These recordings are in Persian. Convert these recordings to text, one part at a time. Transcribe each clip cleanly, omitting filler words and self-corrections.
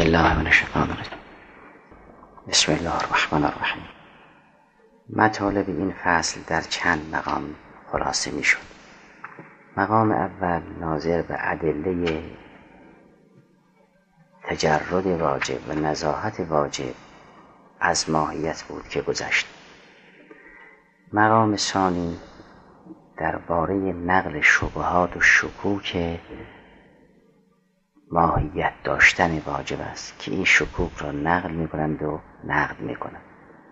بالله من الشیطان الرجیم. بسم الله الرحمن الرحیم. مطالب این فصل در چند مقام خلاصه می شد. مقام اول ناظر به ادله تجرد واجب و نزاهت واجب از ماهیت بود که گذشت. مقام ثانی درباره نقل شبهات و شکوک ماهیت داشتن واجب است که این شکوک را نقل می کنند و نقد می کنند.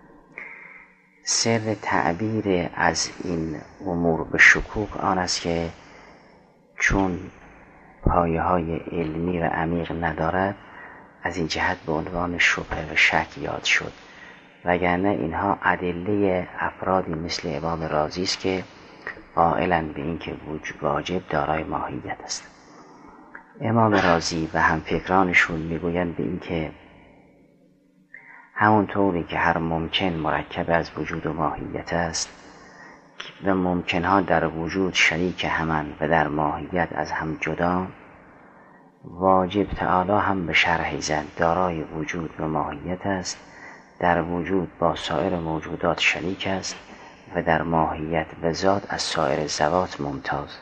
سر تعبیر از این امور به شکوک آن است که چون پایه های علمی و عمیق ندارد از این جهت به عنوان شبهه و شک یاد شد، وگرنه اینها ادله افرادی مثل امام رازی است که قائلند به اینکه واجب دارای ماهیت است. امام رازی و همفکرانشون میگویند به اینکه همون طوری که هر ممکن مرکب از وجود و ماهیت است و ممکنها در وجود شریک همند و در ماهیت از هم جدا، واجب تعالی هم به شرح زن دارای وجود و ماهیت است، در وجود با سایر موجودات شریک است و در ماهیت و ذات از سایر ذوات ممتاز.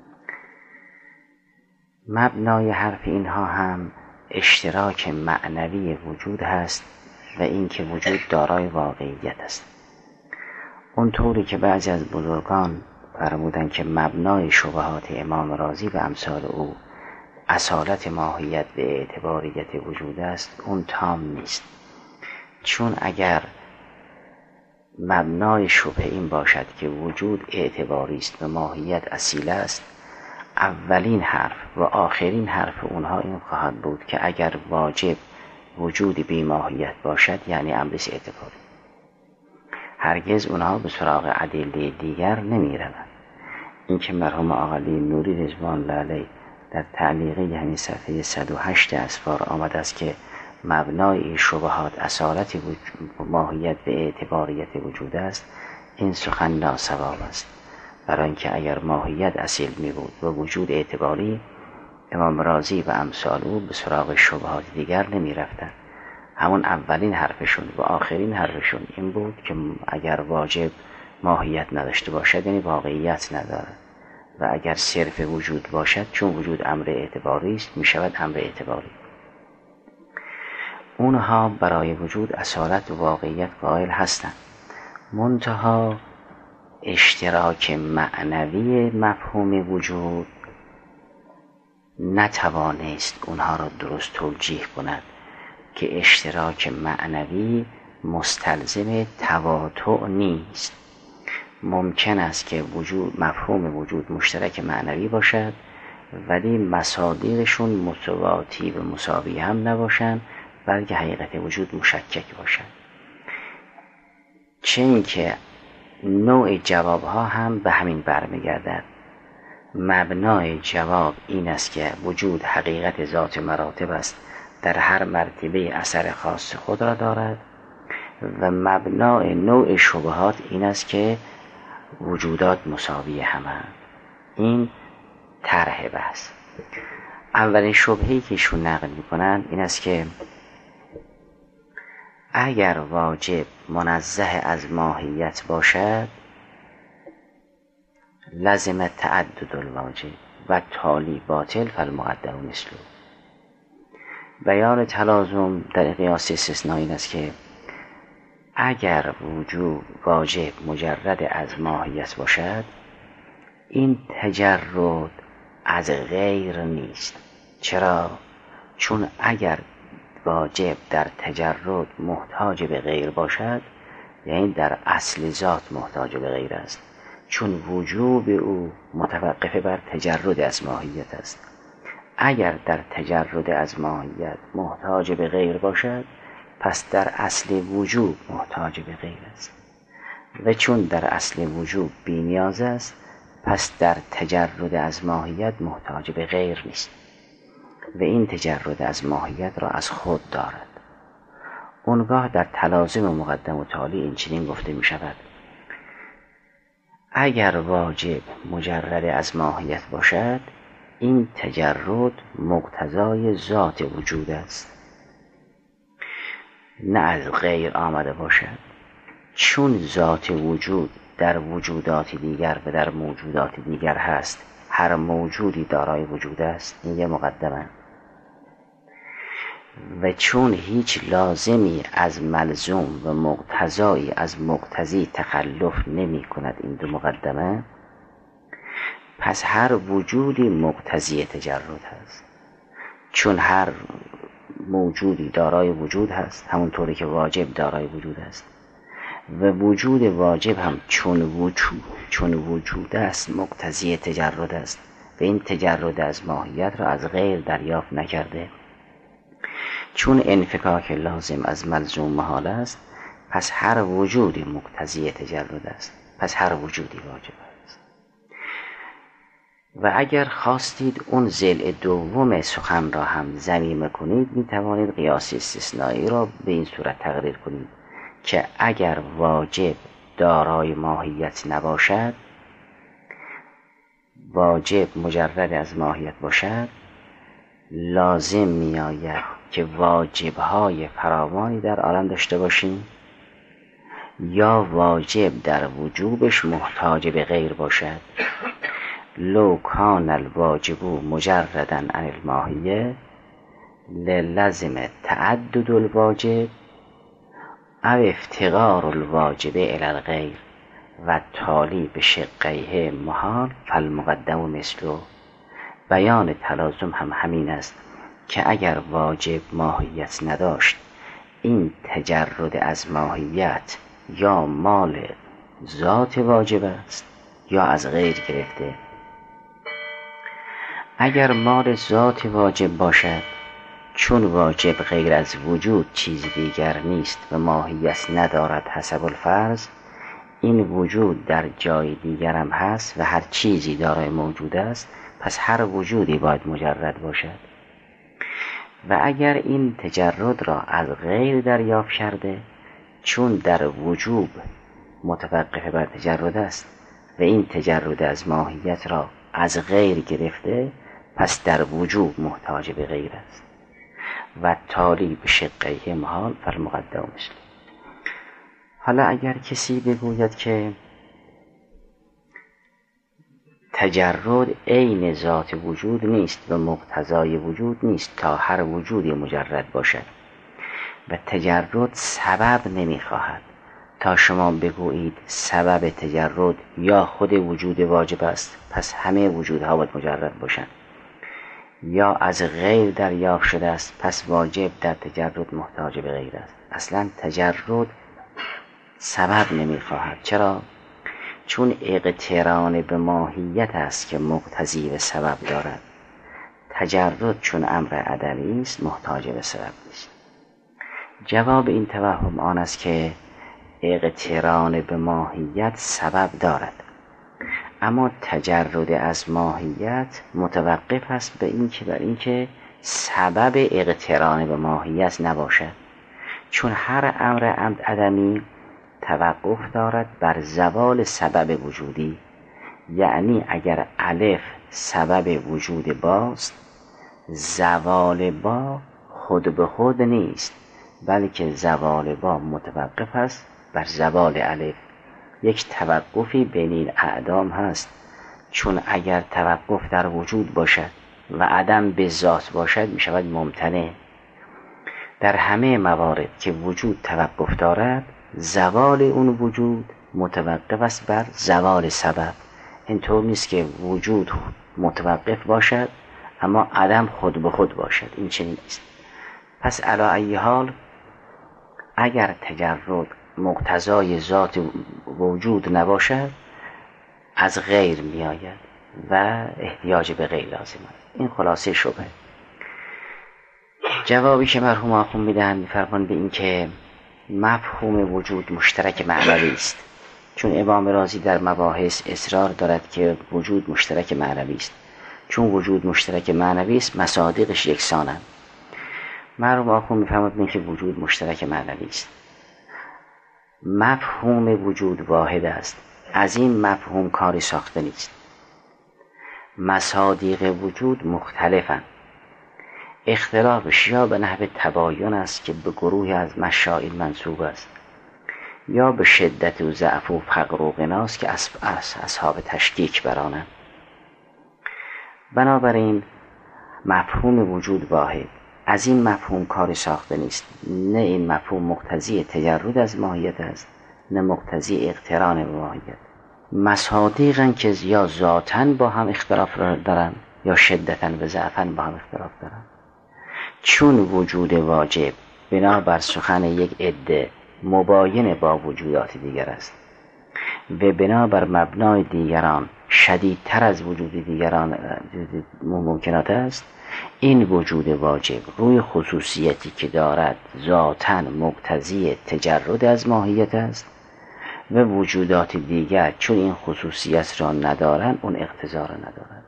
مبنای حرف اینها هم اشتراک معنوی وجود هست و اینکه وجود دارای واقعیت است. اونطوری که بعضی از بزرگان فرمودند که مبنای شبهات امام رازی و امثال او اصالت ماهیت به اعتباریت وجود است، اون تام نیست. چون اگر مبنای شبهه این باشد که وجود اعتباری است و ماهیت اصیل است، اولین حرف و آخرین حرف اونها این خواهد بود که اگر واجب وجود بی ماهیت باشد یعنی امرش اعتباری. هرگز اونها به سراغ ادله دیگر نمی روند. این که مرحوم آقای نوری رضوان الله علیه در تعلیقه یعنی صفحه 108 اسفار آمده است که مبنای شبهات اصالت ماهیت و اعتباریت وجود است، این سخن ناصواب است. برای اینکه اگر ماهیت اصیل می بود و وجود اعتباری، امام رازی و امثال او به سراغ شبهات دیگر نمی رفتن. همون اولین حرفشون و آخرین حرفشون این بود که اگر واجب ماهیت نداشته باشد یعنی واقعیت ندارد، و اگر صرف وجود باشد چون وجود امر اعتباری است می شود امر اعتباری. اونها برای وجود اصالت و واقعیت قائل هستند، منتها اشتراک معنوی مفهوم وجود نتوانست اونها را درست توجیه کند که اشتراک معنوی مستلزم تواطؤ نیست. ممکن است که مفهوم وجود مشترک معنوی باشد ولی مصادیقشون متواتی و مساوی هم نباشند، بلکه حقیقت وجود مشکک باشد. چه اینکه نوع جواب ها هم به همین برمیگردد. مبنای جواب این است که وجود حقیقت ذات مراتب است، در هر مرتبه اثر خاص خود را دارد، و مبنای نوع شبهات این است که وجودات مساوی همند. این طرح بحث. اولین شبهه‌ای که ایشون نقل می‌کنند این است که اگر واجب منزه از ماهیت باشد لازم تعدد الواجب و تالی باطل فالمقدر مثله. بیان تلازم در قیاس استثنایی این است که اگر وجود واجب مجرد از ماهیت باشد، این تجرد از غیر نیست. چرا؟ چون اگر واجب در تجرد محتاج به غیر باشد یعنی در اصل ذات محتاج به غیر است، چون وجوب او متوقف بر تجرد از ماهیت است. اگر در تجرد از ماهیت محتاج به غیر باشد پس در اصل وجوب محتاج به غیر است، و چون در اصل وجوب بی نیاز است پس در تجرد از ماهیت محتاج به غیر نیست و این تجرد از ماهیت را از خود دارد. اونگاه در تلازم مقدم و تالی این چنین گفته می شود: اگر واجب مجرد از ماهیت باشد این تجرد مقتضای ذات وجود است، نه از غیر آمده باشد، چون ذات وجود در وجودات دیگر و در موجودات دیگر هست، هر موجودی دارای وجود است. این یه مقدمه. و چون هیچ لازمی از ملزوم و مقتضایی از مقتضی تخلف نمی کند این دو مقدمه، پس هر وجودی مقتضی تجرد هست. چون هر موجودی دارای وجود هست، همونطوری که واجب دارای وجود است، و وجود واجب هم چون وجود است مقتضی تجرد است و این تجرد از ماهیت را از غیر دریافت نکرده. چون انفکاک لازم از ملزوم محال است، پس هر وجودی مقتضی تجرد است، پس هر وجودی واجب است. و اگر خواستید اون ضلع دوم سخن را هم ضمیمه کنید، می توانید قیاس استثنایی را به این صورت تقریر کنید که اگر واجب دارای ماهیت نباشد، واجب مجرد از ماهیت باشد، لازم می آید که واجب‌های فراوانی در عالم داشته باشیم، یا واجب در وجوبش محتاج به غیر باشد. لو کان الواجب مجرداً عن الماهیه للزم تعدد الواجب او افتقار الواجب الی الغیر و تالی به شقیه محال فالمقدم مثله. بیان تلازم هم همین است که اگر واجب ماهیت نداشت، این تجرد از ماهیت یا مال ذات واجب است یا از غیر گرفته. اگر مال ذات واجب باشد، چون واجب غیر از وجود چیز دیگر نیست و ماهیت ندارد حسب الفرض، این وجود در جای دیگر هم هست و هر چیزی دارای موجود است، پس هر وجودی باید مجرد باشد. و اگر این تجرد را از غیر دریافت کرده، چون در وجوب متوقف بر تجرد است و این تجرد از ماهیت را از غیر گرفته، پس در وجوب محتاج به غیر است و تالی به شقیه محال فالمقدم مثله. حالا اگر کسی بگوید که تجرد عین ذات وجود نیست و مقتضای وجود نیست تا هر وجودی مجرد باشد و تجرد سبب نمیخواهد تا شما بگویید سبب تجرد یا خود وجود واجب است، پس همه وجودها باید مجرد باشند، یا از غیر دریافت شده است، پس واجب در تجرد محتاج به غیر است. اصلا تجرد سبب نمیخواهد. چرا؟ چون اقتران به ماهیت است که مقتضی به سبب دارد. تجرد چون امر عدمی است محتاج به سبب نیست. جواب این توهم آن است که اقتران به ماهیت سبب دارد، اما تجرد از ماهیت متوقف است بر اینکه سبب اقتران به ماهیت نباشد. چون هر امر عدمی توقف دارد بر زوال سبب وجودی، یعنی اگر الف سبب وجود باست، زوال با خود به خود نیست، بلکه زوال با متوقف است بر زوال الف. یک توقفی بین این اعدام هست، چون اگر توقف در وجود باشد و عدم به ذات باشد می شود ممتنع. در همه موارد که وجود توقف دارد، زوال اون وجود متوقف است بر زوال سبب. اینطور نیست که وجود متوقف باشد اما عدم خود به خود باشد، این چنین نیست. پس علی ای حال اگر تجرد مقتضای ذات وجود نباشد، از غیر می آید و احتیاج به غیر لازم است. این خلاصه شبهه. جوابی که مرحوم آخوند میدن میفرمان به این که مفهوم وجود مشترک معنوی است، چون امام رازی در مباحث اصرار دارد که وجود مشترک معنوی است. چون وجود مشترک معنوی است، مصادیقش یکسانند. مرحوم آخوند میفرماید که وجود مشترک معنوی است، مفهوم وجود واحد است، از این مفهوم کاری ساخته نیست. مصادیق وجود مختلفند. اختلافش یا به نحو تباین است که به گروهی از مشائین منسوب است، یا به شدت و ضعف و فقر و غناست که اصحاب تشکیک برانند. بنابراین مفهوم وجود واحد از این مفهوم کاری ساخته نیست. نه این مفهوم مقتضی تجرد از ماهیت است، نه مقتضی اقتران به ماهیت. مصادیقن که یا ذاتاً با هم اختلاف دارن یا شدتاً و ضعفاً با هم اختلاف دارن. چون وجود واجب بنابر سخن یک عده مباین با وجودات دیگر است و بنابر مبنای دیگران شدیدتر از وجود دیگران ممکنات است، این وجود واجب روی خصوصیتی که دارد ذاتاً مقتضی تجرد از ماهیت است و وجودات دیگر چون این خصوصیت را ندارند اون اقتضا را ندارند.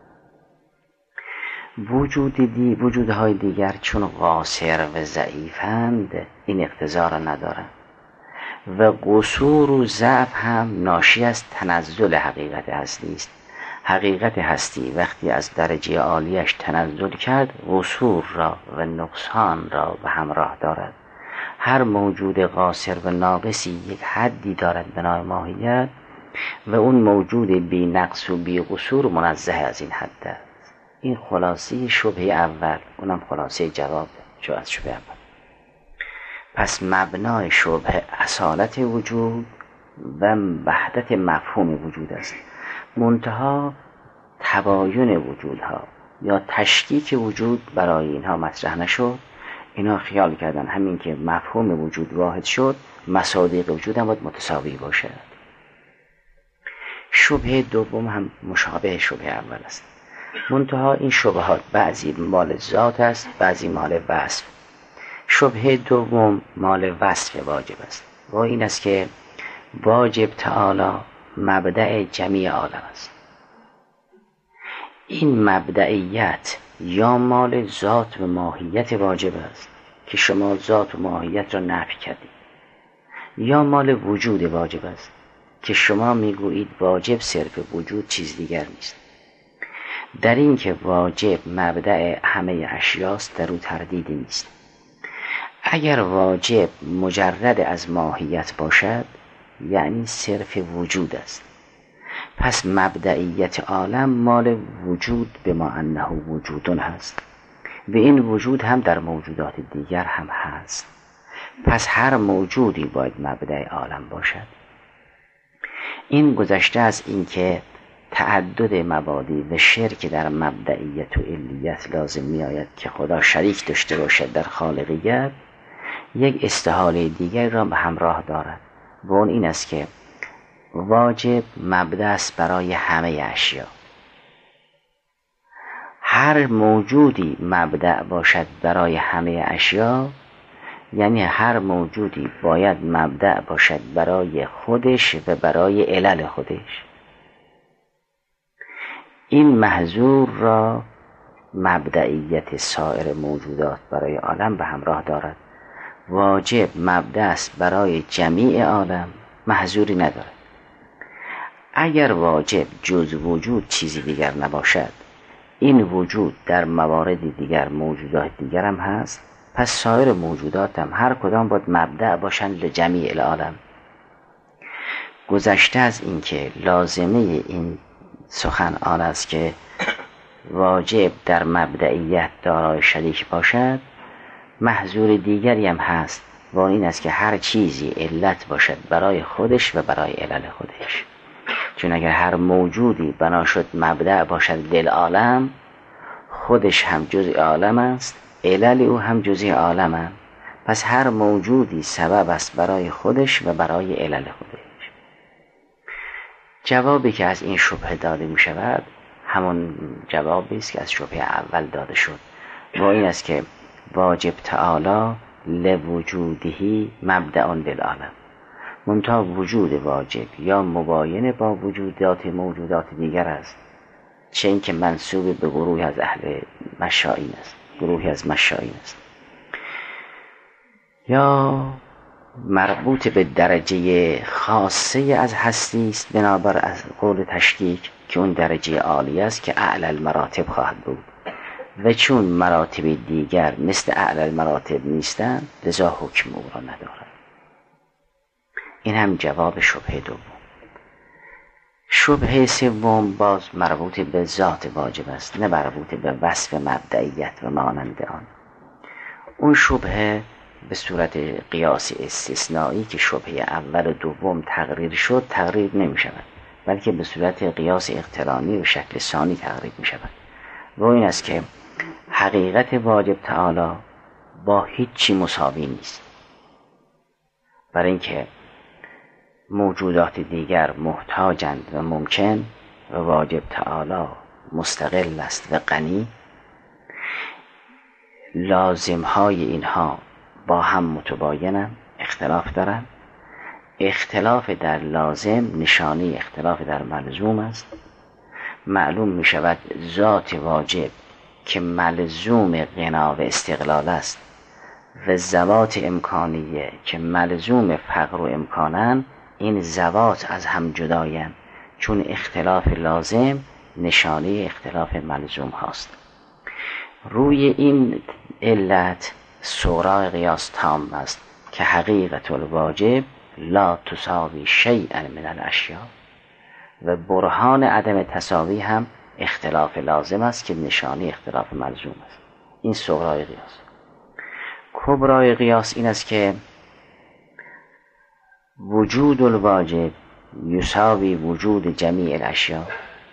وجودهای دیگر چون قاصر و ضعیفند این اقتضا را ندارند و قصور و ضعف هم ناشی از تنزل حقیقت هستی است. حقیقت هستی وقتی از درجه عالیش تنزل کرد قصور را و نقصان را به همراه دارد. هر موجود قاصر و ناقصی یک حدی دارد به نام ماهیت و اون موجود بی نقص و بی قصور منزه از این حد است. این خلاصه شبهه اول، اونم خلاصه جواب از شبهه اول. پس مبنای شبهه اصالت وجود و وحدت مفهوم وجود است. منتها تباین وجودها یا تشکیک وجود برای اینها مطرح نشد. اینا خیال کردن همین که مفهوم وجود واحد شد مصادیق وجود هم باید متساوی باشد. شبهه دوم هم مشابه شبهه اول است، منتها این شبهات بعضی مال ذات است، بعضی مال وصف. شبهه دوم مال وصف واجب است و این است که واجب تعالی مبدأ جمیع عالم است. این مبدئیت یا مال ذات و ماهیت واجب است که شما ذات و ماهیت را نفی کردید، یا مال وجود واجب است که شما میگویید واجب صرف وجود چیز دیگر نیست. در این که واجب مبدأ همه اشیاست در او تردیدی نیست. اگر واجب مجرد از ماهیت باشد یعنی صرف وجود است، پس مبدئیت عالم مال وجود به ما انه وجودون هست و این وجود هم در موجودات دیگر هم هست. پس هر موجودی باید مبدأ عالم باشد. این گذشته از این که تعدد مبادی و شرک در مبدئیت و علیت لازم می آید که خدا شریک داشته باشد در خالقیت، یک استحاله دیگر را به همراه دارد و اون این است که واجب مبدأ است برای همه اشیا. هر موجودی مبدأ باشد برای همه اشیا یعنی هر موجودی باید مبدأ باشد برای خودش و برای علل خودش. این محظور را مبدئیت سایر موجودات برای عالم به همراه دارد. واجب مبدأ است برای جمیع عالم، محظوری ندارد. اگر واجب جز وجود چیزی دیگر نباشد، این وجود در موارد دیگر موجودات دیگر هم هست، پس سایر موجودات هم هر کدام باید مبدأ باشند لجمیع العالم. گذشته از این که لازمه این سخن آن است که واجب در مبدئیت دارای شریک باشد، محظور دیگری هم هست و این است که هر چیزی علت باشد برای خودش و برای علل خودش. چون اگر هر موجودی بنا شد مبدأ باشد للعالم، خودش هم جزء عالم است، علل او هم جزء عالم است. پس هر موجودی سبب است برای خودش و برای علل خودش. جوابی که از این شبهه داده می شود همون جوابی است که از شبهه اول داده شد و این است که واجب تعالی لوجودهی مبدأ للعالم. منتها وجود واجب یا مباین با موجودات دیگر است، چه اینکه منسوب به گروهی از اهل مشائین است، گروهی از مشائین است، یا مربوط به درجه خاصه از هستی است بنابر از قول تشکیک که اون درجه عالی است که اعلی المراتب خواهد بود. و چون مراتب دیگر مثل اعلی المراتب نیستند لذا حکم او را ندارد. این هم جواب شبهه دوم. شبهه سوم باز مربوط به ذات واجب است، نه مربوط به وصف مبدئیت و مانند آن. اون شبهه به صورت قیاس استثنایی که شبهه اول و دوم تقریر شد تقریر نمی شود، بلکه به صورت قیاس اقترانی و شکل ثانی تقریر می شود. و این است که حقیقت واجب تعالی با هیچی مساوی نیست، برای اینکه موجودات دیگر محتاجند و ممکن و واجب تعالی مستقل است و غنی. لازمهای اینها با هم متباینند، اختلاف دارند. اختلاف در لازم نشانه اختلاف در ملزوم است. معلوم می شود ذات واجب که ملزوم غنا و استقلال است و ذوات امکانیه که ملزوم فقر و امکانن، این ذوات از هم جدایند، چون اختلاف لازم نشانه اختلاف ملزوم هاست. روی این علت سغراء قیاس تام است که حقیقت الواجب لا تساوی شیئا من الاشیاء، و برهان عدم تساوی هم اختلاف لازم است که نشانه اختلاف ملزوم است. این صغراء قیاس. کبرای قیاس این است که وجود الواجب یساوی وجود جمیع الاشیاء.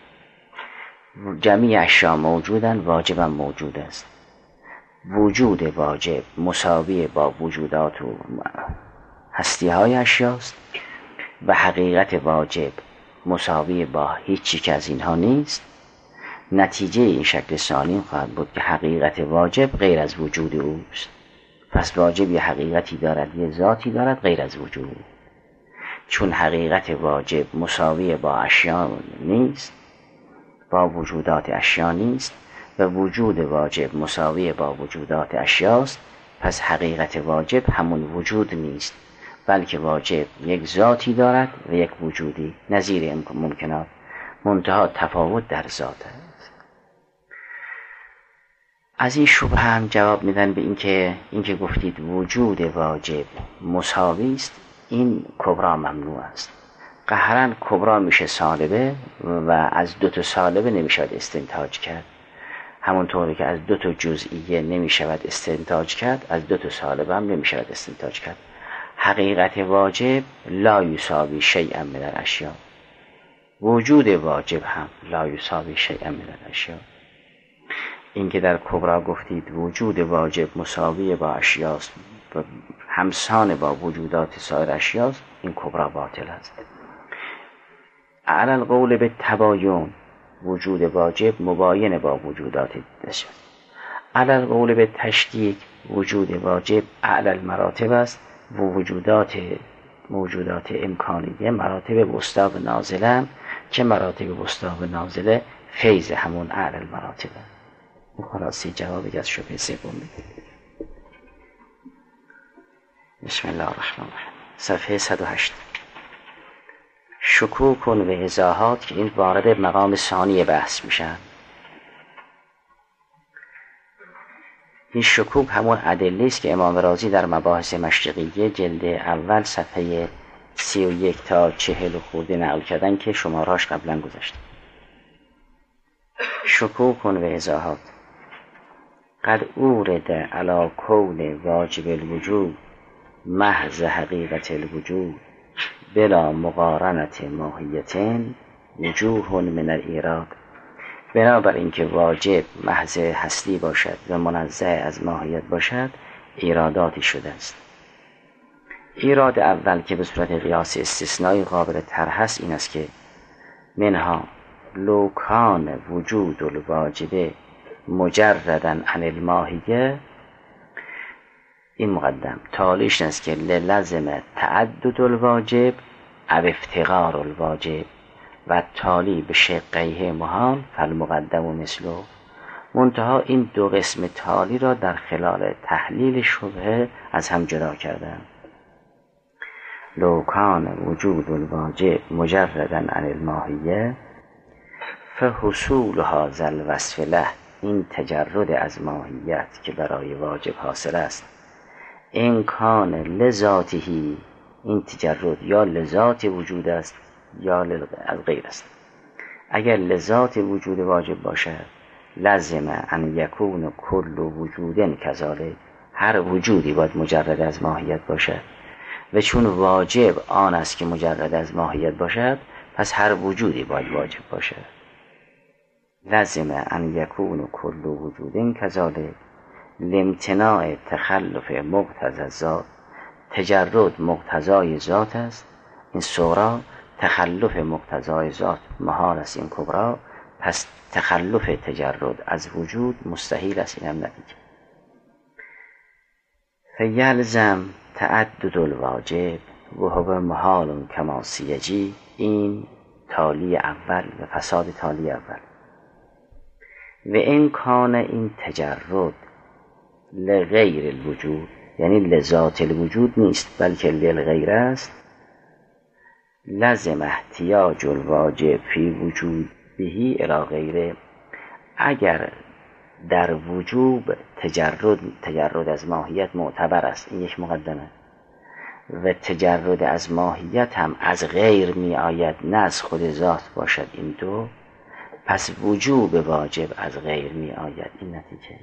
جمیع اشیاء موجودن، واجب هم موجود است. وجود واجب مساوی با وجودات و هستی های اشیاست و حقیقت واجب مساوی با هیچی که از اینها نیست. نتیجه این شکل ثانی خواهد بود که حقیقت واجب غیر از وجود اوست. پس واجب یه حقیقتی دارد، یه ذاتی دارد غیر از وجود. چون حقیقت واجب مساوی با اشیا نیست، با وجودات اشیا نیست و وجود واجب مساوی با وجودات اشیاست، پس حقیقت واجب همون وجود نیست، بلکه واجب یک ذاتی دارد و یک وجودی نظیر ممکنات، منتها تفاوت در ذات است. از این شبهه هم جواب میدن به اینکه گفتید وجود واجب مساوی است، این کبرا ممنوع است. قهرن کبرا میشه سالبه و از دو تا سالبه نمیشود استنتاج کرد، همونطوری که از دو تا جزئیه نمیشود استنتاج کرد، از دو تا سالبه هم نمیشود استنتاج کرد. حقیقت واجب لا یساوی شیئا من الاشیاء، وجود واجب هم لا یساوی شیئا من الاشیاء. این که در کبرا گفتید وجود واجب مساوی با اشیاست و همسان با وجودات سایر اشیاست، این کبرا باطل است. علی القول به تباین وجود واجب مباین با وجودات اشیاء. علی القول به تشدید وجود واجب اعلی المراتب است و موجودات امکانیه مراتب وسطا و نازله، که مراتب وسطا و نازله فیض همون اعلی المراتب. خلاصی جوابی از شبهه سوم میدید. بسم الله الرحمن الرحیم. صفحه 108. شکوک و ایضاحات که این وارد مقام ثانی بحث میشن. این شکوک همون ادله است که امام رازی در مباحث مشرقیه جلد اول صفحه 31 تا 40 خورده نقل کردن که شماراش قبلا گذاشتم. شکوک و ایضاحات قد اورد علی کون واجب الوجود محض حقیقت الوجود بلا مقارنت ماهیتین وجوه من الایراد. بنابر اینکه واجب محض هستی باشد و منزه از ماهیت باشد، ایراداتی شده است. ایراد اول که به صورت قیاس استثنایی قابل طرح است این است که منها لو کان وجود الواجب مجردا عن الماهیه، این مقدم تالیش است که للزم تعدد الواجب او افتقار الواجب و تالی به شقیه محال فالمقدم و مثله. منتها این دو قسم تالی را در خلال تحلیل شبهه از هم جدا کردن. لو کان وجود الواجب مجردا عن الماهیه فحصول هذا الوصف له، این تجرد از ماهیت که برای واجب حاصل است، این کان لذاتی، این تجرد یا لذات وجود است یا از غیر است. اگر لذات وجود واجب باشد لازم ان یکون کل وجود کذالک، هر وجودی باید مجرد از ماهیت باشد و چون واجب آن است که مجرد از ماهیت باشد پس هر وجودی باید واجب باشد. لازم ان یکون کل وجود کذالک لامتناع تخلف مقتضی الذات، تجرد مقتضای ذات است، این صغرا تخلف مقتضای ذات محال است، این کبرا پس تخلف تجرد از وجود مستحیل است، این هم نتیجه. فیلزم تعدد الواجب و هو محال کما سیجی، این تالی اول و فساد تالی اول. و این کان این تجرد لغیر الوجود، یعنی لذات الوجود نیست بلکه للغیر است، لازم احتیاج الواجب فی وجود بهی الی غیره. اگر در وجوب تجرد از ماهیت معتبر است، این یک مقدمه، و تجرد از ماهیت هم از غیر می آید نه از خود ذات باشد، این دو، پس وجوب واجب از غیر می آید، این نتیجه.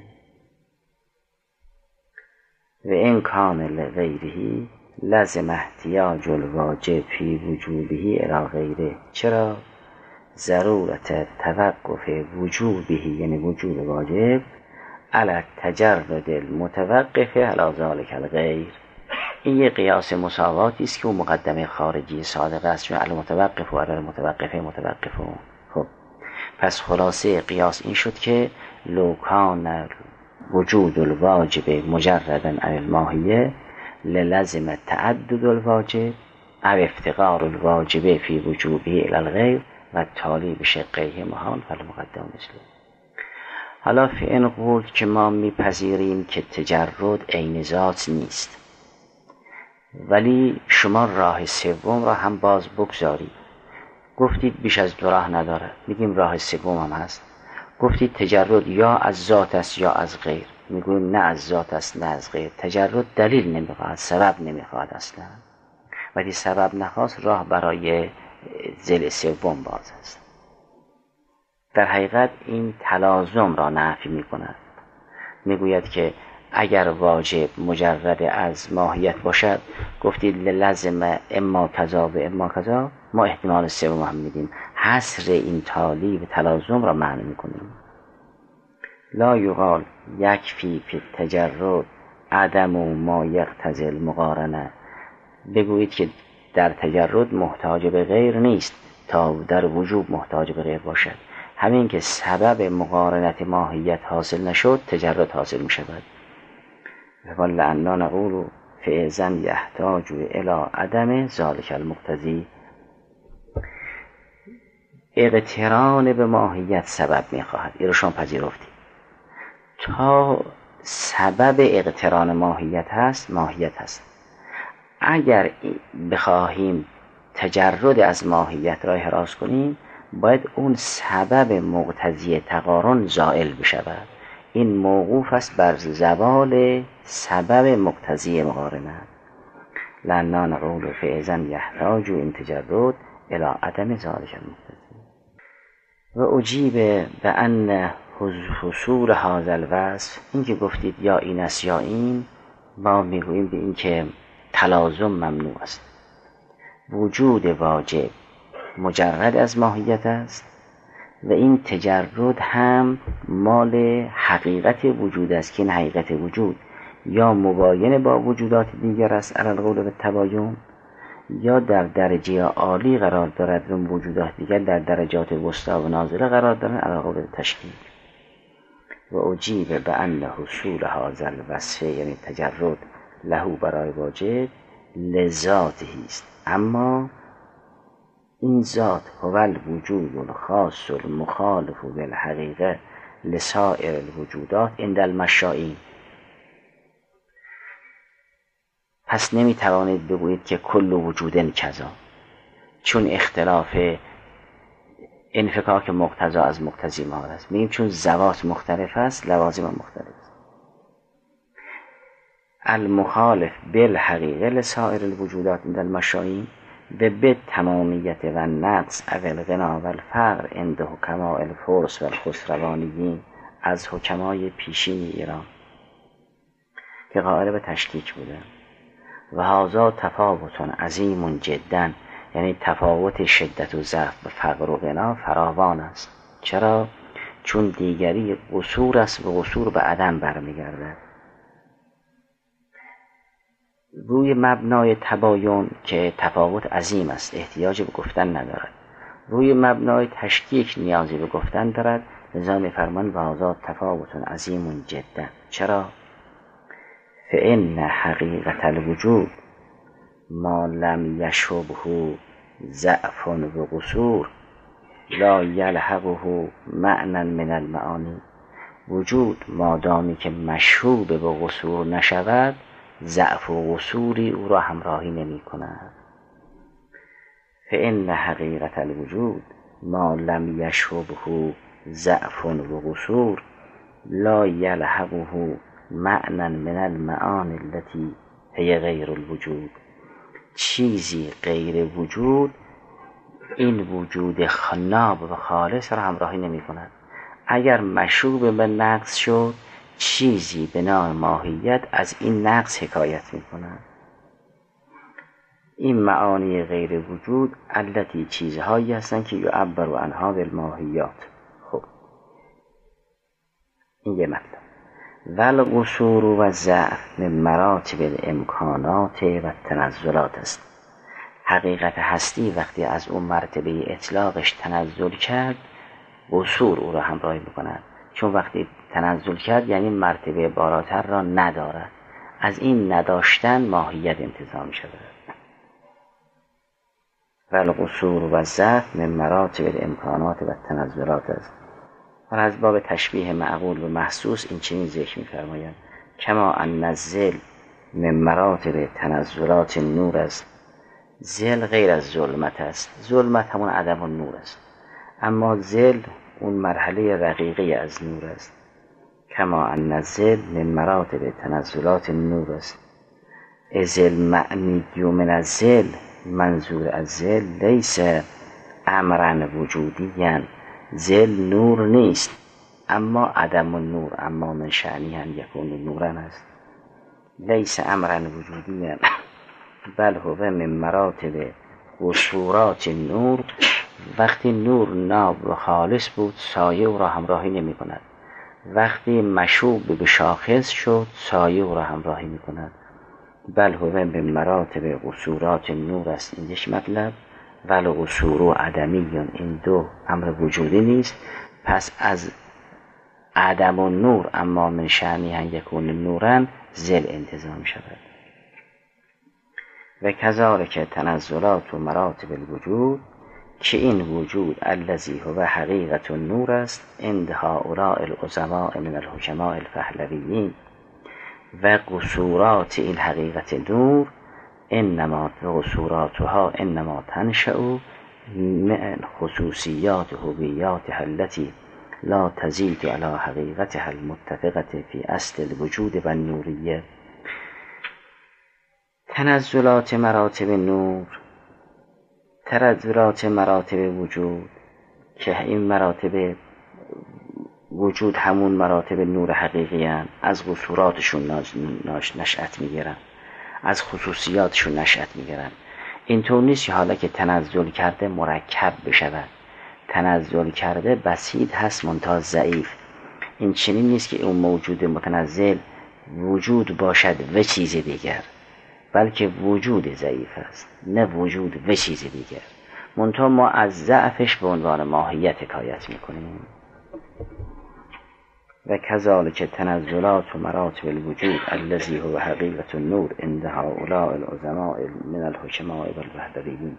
و این کان لغیره لازم احتیاج الواجب فی وجوبه الی غیره. چرا؟ ضرورت توقف وجوبه، یعنی وجوب واجب، علی تجرد المتوقف علی ذلک الغیر. این یک قیاس مساواتی است که اون مقدمه خارجی صادق است، چون المتوقف و علی المتوقف متوقفون. خب پس خلاصه قیاس این شد که لو کان وجود الواجب مجردا عن الماهیه للزم تعدد الواجب او افتقار الواجب فی وجوبه الی الغیر و تالی به شقیه محال فالمقدم مثله. حالا فی این قول که ما میپذیریم که تجرد عین ذات نیست، ولی شما راه سوم را هم باز بگذارید. گفتید بیش از دو راه نداره، میگیم راه سوم هم هست. گفتید تجرد یا از ذات است یا از غیر، میگویم نه از ذات است نه از غیر. تجرد دلیل نمیخواد، سبب نمیخواد اصلا، ولی سبب نخواست راه برای ذیل سوم باز است. در حقیقت این تلازم را نفی میکند، میگوید که اگر واجب مجرد از ماهیت باشد، گفتید لازم اما کذا و اما کذا، ما احتمال سوم هم میدیم، حصر این تالی و تلازم را معنی میکنیم. لا یقال یکفی فی التجرد عدم ما یقتضی المقارنه. بگویید که در تجرد محتاج به غیر نیست تا در وجوب محتاج به غیر باشد. همین که سبب مقارنت ماهیت حاصل نشد تجرد حاصل می شود. ولعنا نقول فاذن یحتاج الی عدم ذلک المقتضی. اقتران به ماهیت سبب می خواهد، این رو شما پذیرفتید. تا سبب اقتران ماهیت هست، ماهیت هست. اگر بخواهیم تجرد از ماهیت را احراز کنیم، باید اون سبب مقتضی تقارن زائل بشود. این موقوف است بر زوال سبب مقتضی مقارنه. لأننا نقول فاذن یحتاج این تجرد الی عدم ذلک المقتضی. و اجیب بان حصول هذا الوصف، این که گفتید یا این است یا این، ما میگوییم به این که تلازم ممنوع است. وجود واجب مجرد از ماهیت است و این تجرد هم مال حقیقت وجود است که این حقیقت وجود یا مباین با وجودات دیگر است علی القول بالتباین، یا در درجه عالی قرار دارد و وجودات دیگر در درجات وسطی و نازله قرار دارند علی القول بالتشکیل. و اجیب بان حصول هذا الوصف، یعنی تجرد له برای واجب لذاته است، اما این ذات هو الوجود الخاص المخالف بالحقیقه لسائر الوجودات عند المشائین. پس نمیتوانید بگویید که کل وجودن کذا، چون انفکاک مقتضا از مقتضی محال است. میگیم چون ذوات مختلف است لوازم مختلف است. المخالف بالحقیقه لسائر الوجودات عند المشایین و بالتمامیت و نقص او الغنا و الفقر عند حکماء الفرس و الخسروانیین از حکمای پیشین ایران که قائل به تشکیک بوده. و هذا تفاوت عظیم جدا، یعنی تفاوت شدت و ضعف و فقر و غنا فراوان است. چرا؟ چون دیگری قصور است و قصور به عدم برمیگردد. روی مبنای تباین که تفاوت عظیم است احتیاج به گفتن ندارد، روی مبنای تشکیک نیازی به گفتن دارد. لذا می‌فرمان و هذا تفاوت عظیم جدا. چرا؟ فإن حقیقت الوجود ما لم یشبه ضعف و قصور لا یلحقه معنی من المعانی. وجود مادامی که مشوب به قصور نشود ضعف و قصوری او را همراهی نمی کند. فإن حقیقت الوجود ما لم یشبه ضعف و قصور لا یلحقه معنی من المعانی التي هي غیر الوجود. چیزی غیر وجود این وجود ناب و خالص را همراهی نمی کند. اگر مشوب به نقص شد چیزی به نام ماهیت از این نقص حکایت می کند. این معانی غیر وجود التي چیزهایی هستند که یعبر عنها بالماهیات. خب این یه مطلب. والقصور و ضعف من مراتب الامکانات و التنزلات است. حقیقت هستی وقتی از اون مرتبه اطلاقش تنزل کرد قصور او را همراهی میکند، چون وقتی تنزل کرد یعنی مرتبه بالاتر را ندارد. از این نداشتن ماهیت انتزاع می شود. والقصور و ضعف من مراتب الامکانات و التنزلات است. و از باب تشبیه معقول و محسوس این چنین ذکر می‌فرمایند کما ان الظل من مراتب تنزلات نور است. ظل غیر از ظلمت است. ظلمت همون عدم و نور است، اما ظل اون مرحله رقیقی از نور است. کما ان الظل من مراتب تنزلات نور است. از المعنی من الظل، منظور از ظل لیس امرا وجودیا. ظل نور نیست اما عدم النور، اما من شأنه ان یکون نورا است. لیس امرا وجودیا بل هو من مراتب قصورات نور. وقتی نور ناب و خالص بود سایه او را همراهی نمی کند. وقتی مشوب به شاخص شد سایه او را همراهی می کند. بل هو من مراتب قصورات نور است. این یک مطلب. ول قصور و عدمیون، این دو امر وجودی نیست. پس از عدم و نور اما من شأنه ان یکون نورا ظل انتزاع می شود. و کذالک تنزلات و مراتب الوجود که این وجود الذی هو حقیقت النور است عند هؤلاء العظماء من الحکماء الفهلویین و قصورات این حقیقت نور انما قصوراتها انما تنشأ من خصوصیات هویاتها التي لا تزيد على حقیقتها المتفقة في اصل الوجود و النوریه. تنزلات مراتب نور، تنزلات مراتب وجود که این مراتب وجود همون مراتب نور حقیقی هستند، از قصوراتشون نشأت میگیرن، از خصوصیاتشون نشأت میگیرن. اینطور نیست حالا که تنزل کرده مرکب بشود. تنزل کرده بسیط هست منتها ضعیف. این چنین نیست که اون موجود متنزل وجود باشد و چیز دیگر، بلکه وجود ضعیف است، نه وجود و چیز دیگر. منتها ما از ضعفش به عنوان ماهیت حکایت میکنیم. و کذالک تنزلات و مراتب الوجود الذی هو حقیقت النور عند هؤلاء العظماء من الحکماء والوحدویین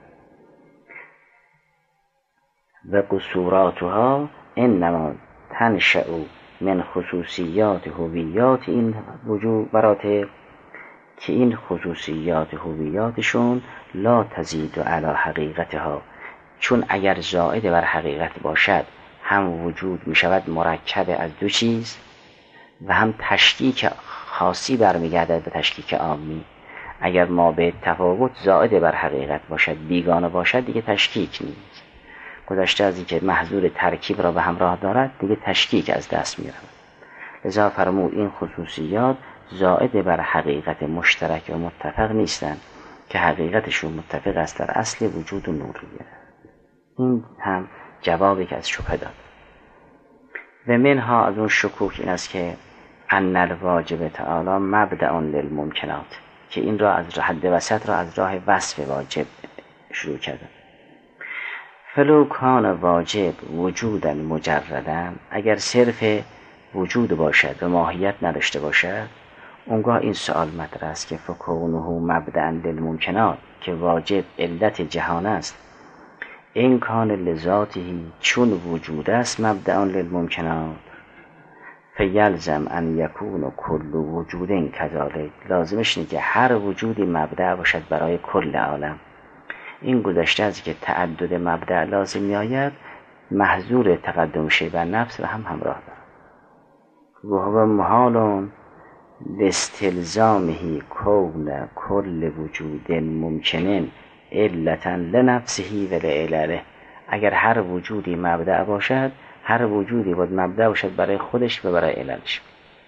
و قصوراتها انما تنشأ من خصوصیات هویات این وجود مراتب که این خصوصیات هویاتشون لا تزید علی حقیقتها چون اگر زائد بر حقیقت باشد هم وجود می شود مرکب از دو چیز و هم تشکیک خاصی برمیگردد به تشکیک عامی. اگر ما به تفاوت زائد بر حقیقت باشد بیگانه باشد دیگه تشکیک نیست. گذشته از اینکه محظور ترکیب را به همراه دارد دیگه تشکیک از دست می رود. لذا فرمود این خصوصیات زائد بر حقیقت مشترک و متفق نیستند که حقیقتشون متفق است در اصل وجود و نوریه. این هم جوابی که از شبهه داد. و منها از اون شکوک این است که ان الواجب تعالی مبدأ للممکنات، که این را از حد وسط را از راه وصف واجب شروع کرده. فلو کان واجب وجودا مجردا، اگر صرف وجود باشد و ماهیت نداشته باشد، اونگاه این سوال مطرح است که فکونه مبدأ للممکنات، که واجب علت جهان است، این کان لذاتی چون وجود است مبدأ للممکنات، فیلزم ان یکون کل وجود کذالک، لازمش اینه که هر وجودی مبدأ باشد برای کل عالم. این گذشته از که تعدد مبدأ لازم میآید محظور تقدم شی بر نفس و هم همراه دارد. و هو محال لاستلزامه کون کل وجود ممکن علتا لنفسه و لعلله، اگر هر وجودی مبدأ باشد هر وجودی باید مبدأ باشد برای خودش و برای عللش.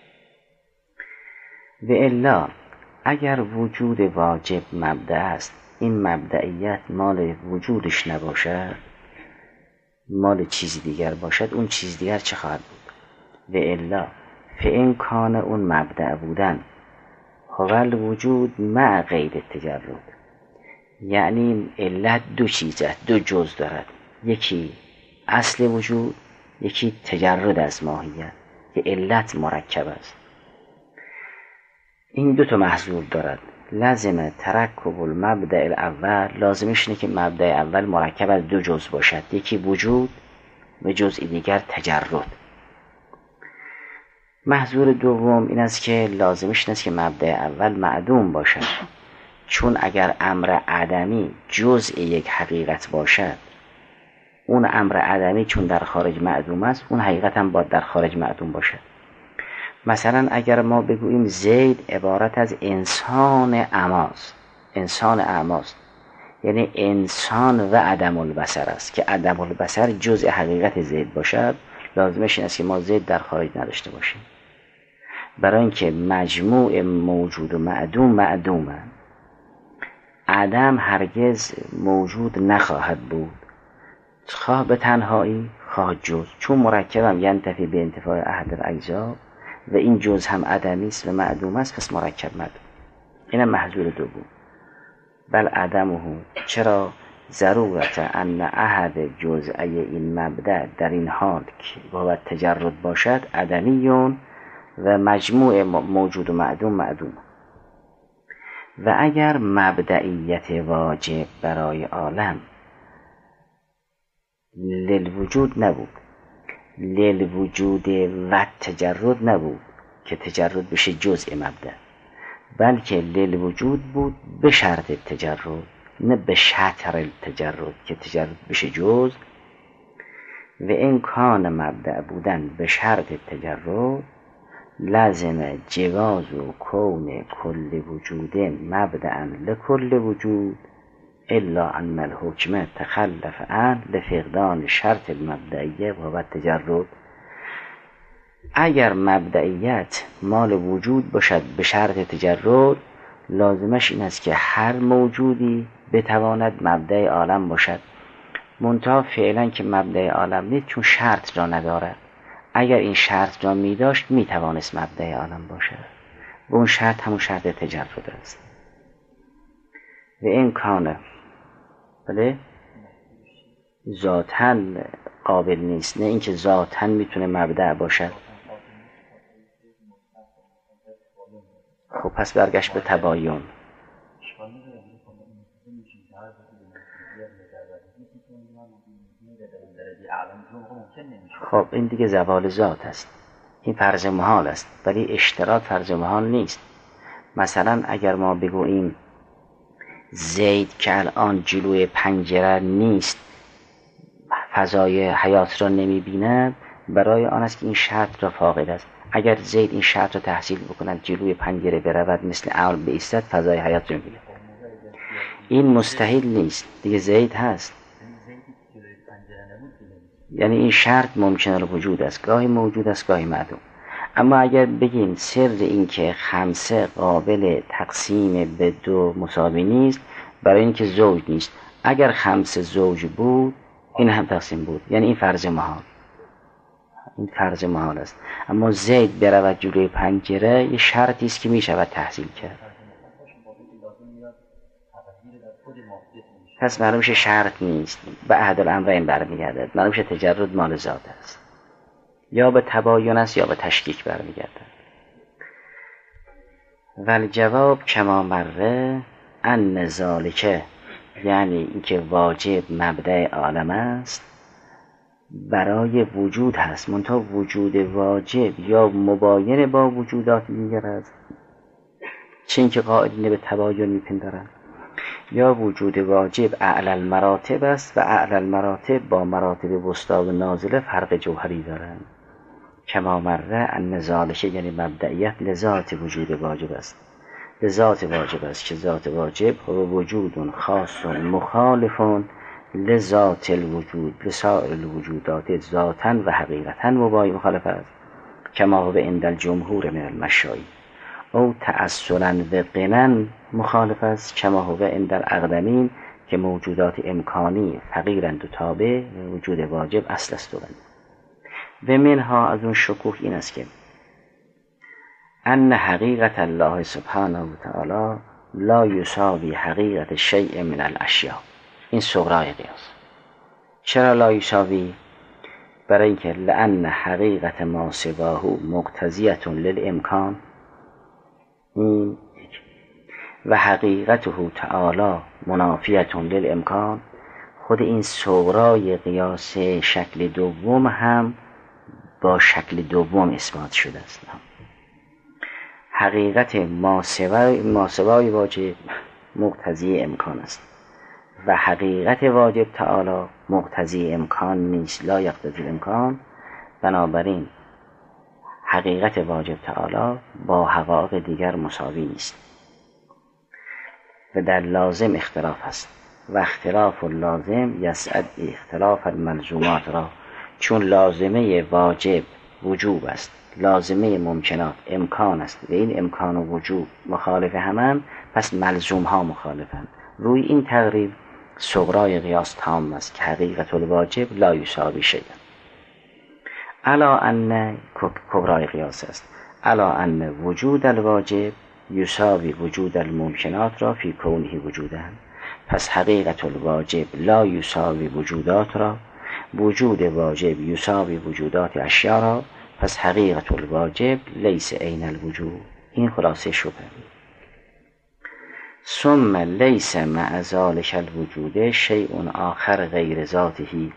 و الا اگر وجود واجب مبدأ است، این مبدئیت مال وجودش نباشد، مال چیز دیگر باشد، اون چیز دیگر چه خواهد بود؟ و الا فإن کان اون مبدأ بودن هو الوجود مع غیر تجرد، یعنی علت دو چیزه، دو جز دارد، یکی اصل وجود، یکی تجرد از ماهیت که علت مرکب است. این دو تا محظور دارد. لازم ترکب المبدأ الاول، لازمش اینه که مبدأ اول مرکب از دو جز باشد، یکی وجود و جزء دیگر تجرد. محظور دوم این است که لازمش این است که مبدأ اول معدوم باشد، چون اگر امر عدمی جزء یک حقیقت باشد، اون امر عدمی چون در خارج معدوم است، اون حقیقت هم باید در خارج معدوم باشد. مثلا اگر ما بگوییم زید عبارت از انسان اعماست، انسان اعماست یعنی انسان و عدم البصر است، که عدم البصر جزء حقیقت زید باشد، لازمش این است که ما زید در خارج نداشته باشیم، برای اینکه مجموع موجود و معدوم معدومه. عدم هرگز موجود نخواهد بود، خواه به تنهایی خواه جز، چون مرکبم ینتفی به انتفاع احد الاجزا و این جز هم عدمی است و معدوم است، پس مرکب معدوم. اینم محظور دوم. بل عدمه، چرا؟ ضرورت ان احد جزئی این مبدأ در این حال که باید تجرد باشد عدمیون و مجموع موجود و معدوم معدوم. و اگر مبدئیت واجب برای عالم للوجود نبود، للوجود و تجرد نبود که تجرد بشه جزء مبدأ، بلکه للوجود بود به شرط تجرد، نه به شطر التجرد که تجرد بشه جز. و این کان مبدأ بودن به شرط تجرد لازم جواز و کون کل وجود مبدأ لکل وجود الا ان الحکم تخلف عن لفقدان شرط المبدئیه و تجرد. اگر مبدئیت مال وجود باشد به شرط تجرد، لازمش این است که هر موجودی بتواند مبدأ عالم باشد، منتها فعلا که مبدأ عالم نیست چون شرط را ندارد. اگر این شرط را می داشت می توانست مبدأ عالم باشد و اون شرط همون شرط تجرد است. و این کانه بله ذاتاً قابل نیست، نه اینکه ذاتاً میتونه مبدأ باشد. خب پس برگشت به تباین. خب این دیگه زوال ذات است، این فرض محال است، ولی اشتراط فرض محال نیست. مثلا اگر ما بگوییم زید که الان جلوی پنجره نیست فضای حیات را نمی‌بیند، برای آن است که این شرط را فاقد است. اگر زید این شرط را تحصیل بکند، جلوی پنجره برود، مثل عقل بایستد، فضای حیات را می‌بیند. این مستحیل نیست، دیگه زید هست. یعنی این شرط ممکن الوجود است، گاهی موجود است گاهی معدوم. اما اگر بگیم سر این که خمسه قابل تقسیم به دو مساوی نیست، برای اینکه زوج نیست. اگر خمسه زوج بود، این هم تقسیم بود، یعنی این فرض محال، این فرض محال است. اما زید برود جلوی پنجره یه شرطی است که می شود تحصیل کرد. پس معلوم شه شرط نیست، به احد الامرین برمیگردد. معلوم شه تجرد مال ذات است، یا به تباین است یا به تشکیک برمیگردد. والجواب کما مره ان ذالک، یعنی اینکه واجب مبدأ عالم است، برای وجود هست، منتها وجود واجب یا مباین با وجودات دیگر است، چه اینکه قائلین به تباین میپندارند، یا وجود واجب اعلی المراتب است و اعلی المراتب با مراتب وسطی و نازله فرق جوهری دارند. کما مره ان ذالک، یعنی مبدئیت لذات وجود واجب است، لذات واجب است که ذات واجب و وجود خاص مخالف لذات الوجود لسائر الوجودات ذاتا و حقیقتا مخالف است. کما هو عند الجمهور من المشایی او تأصلا و غنا مخالف است. کما هو عند الاقدمین که موجودات امکانی فقیرند و تابع و وجود واجب اصل است. و منها، از اون شکوه این است که ان حقیقت الله سبحانه و تعالی لا یساوی حقیقت شیء من الاشیاء. این صغرای قیاس. چرا لا یساوی؟ برای اینکه لأن حقیقت ما سواه مقتضیة للامکان، و حقیقته تعالی منافیة للامکان. خود این صغرای قیاس شکل دوم هم با شکل دوم اثبات شده است. حقیقت ماسوای واجب مقتضی امکان است و حقیقت واجب تعالی مقتضی امکان نیست، لا یقتضی الامکان. بنابراین حقیقت واجب تعالی با حقایق دیگر مساوی نیست و در لازم اختلاف است و اختلاف اللازم یسعد اختلاف الملزومات را. چون لازمه واجب وجوب است، لازمه ممکنات امکان است و این امکان و وجوب مخالف همند، پس ملزوم ها مخالفند. روی این تقریب صغرای قیاس تام است که حقیقت الواجب لا یساوی شیئا. الا ان کبرای قیاس است، الا ان وجود الواجب یساوی وجود الممکنات را فی کونه وجودن. پس حقیقت الواجب لا یساوی وجودات را، وجود واجب یساوی وجودات اشیاء را. پس حقیقت الواجب لیس عین الوجود. این خلاصه شبه. ثم لیس مع ذلک الوجود شیء آخر غیر ذاته.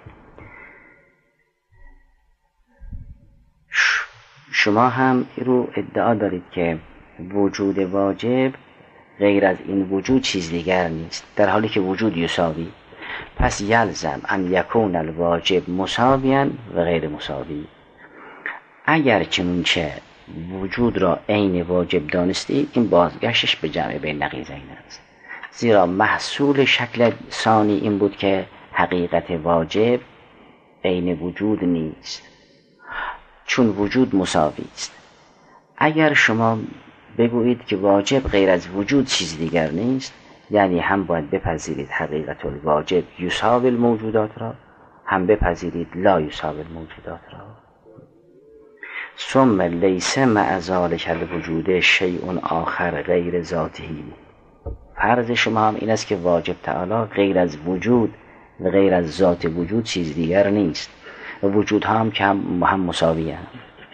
شما هم رو ادعا دارید که وجود واجب غیر از این وجود چیز دیگر نیست، در حالی که وجود یساوی. پس یلزم ان یکون الواجب مساویا و غیر مساوی. اگر چنانچه وجود را عین واجب دانستید، این بازگشتش به جمع بین نقیضین است، زیرا محصول شکل ثانی این بود که حقیقت واجب عین وجود نیست، چون وجود مساوی است. اگر شما بگویید که واجب غیر از وجود چیز دیگر نیست، یعنی هم باید بپذیرید حقیقت الواجب یساوی الموجودات را، هم بپذیرید لا یساوی الموجودات را. ثم لیس مع ذلک الوجود شیء آخر غیر ذاته. فرض شما هم این است که واجب تعالی غیر از وجود و غیر از ذات وجود چیز دیگر نیست و وجود هم که هم مساوی هم.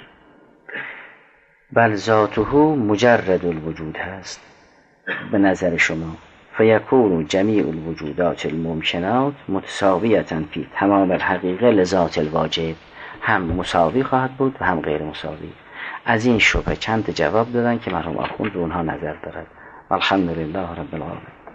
بل ذاته مجرد الوجود هست به نظر شما. فیکون جمیع الوجودات الممکنات متساویة فی تمام الحقیقه لذات الواجب. هم مساوی خواهد بود و هم غیر مساوی. از این شبهه چند جواب دادن که مرحوم آخوند به اونها نظر دارد. الحمدلله رب العالمین.